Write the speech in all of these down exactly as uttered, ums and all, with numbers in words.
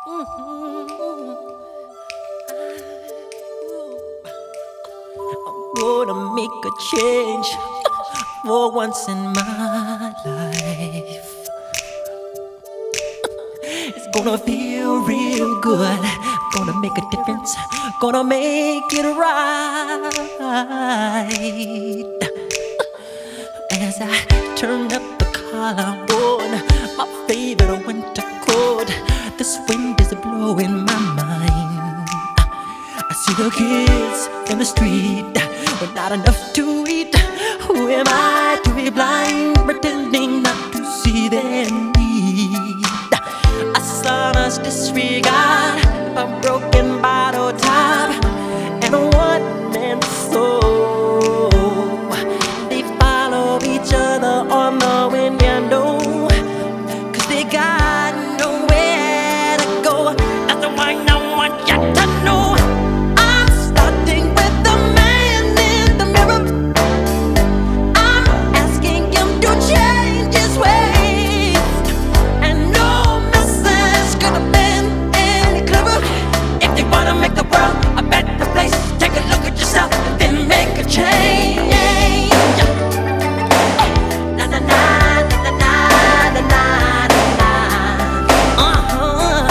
Mhm. I'm gonna make a change for once in my life. It's gonna feel real good. Gonna make a difference. Gonna make it right. As I turn up the collar on my favorite winter coat, this wind is blowing my mind. I see the kids in the street with not enough to eat. Who am I to be blind, pretending not to see their need? A sonorous disregard, a broken bottle top, and a one-man soul. They follow each other on the window, 'cause they got nowhere to go. That's the one I want you to know. I'm starting with the man in the mirror. I'm asking him to change his ways, and no message could have been any clearer. If you wanna make the world a better place, take a look at yourself and then make a change. Na na na na na na na na. Uh-huh.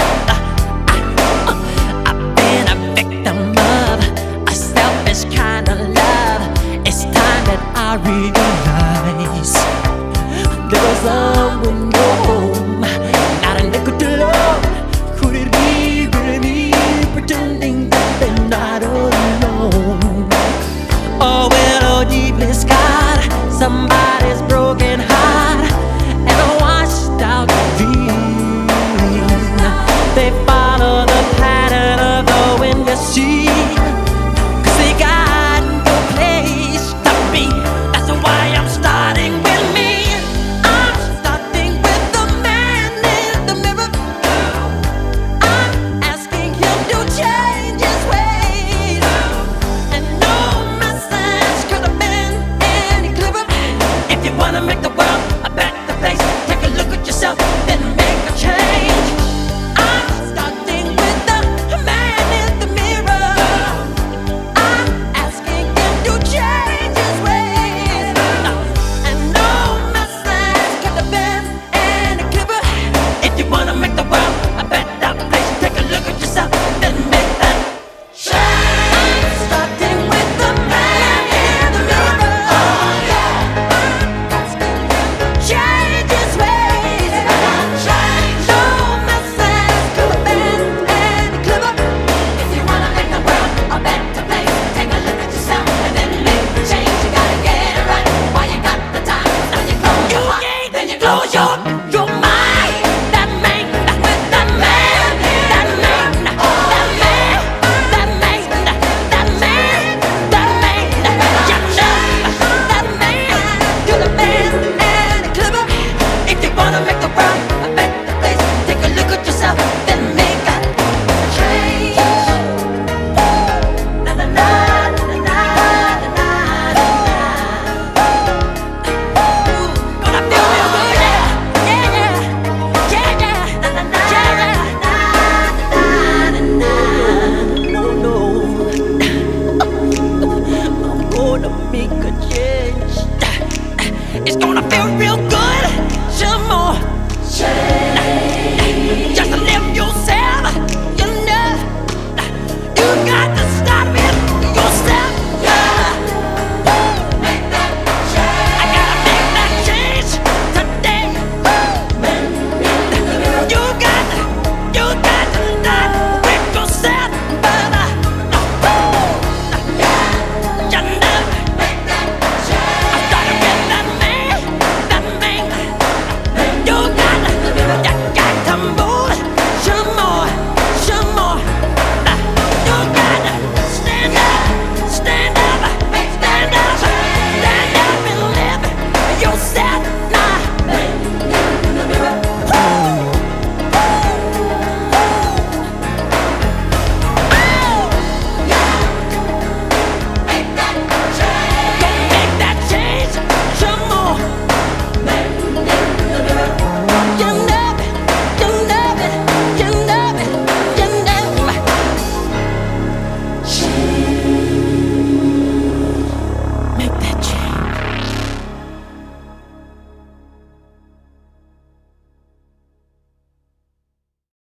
I've been a victim of a selfish kind of love. It's time that I realize there's a window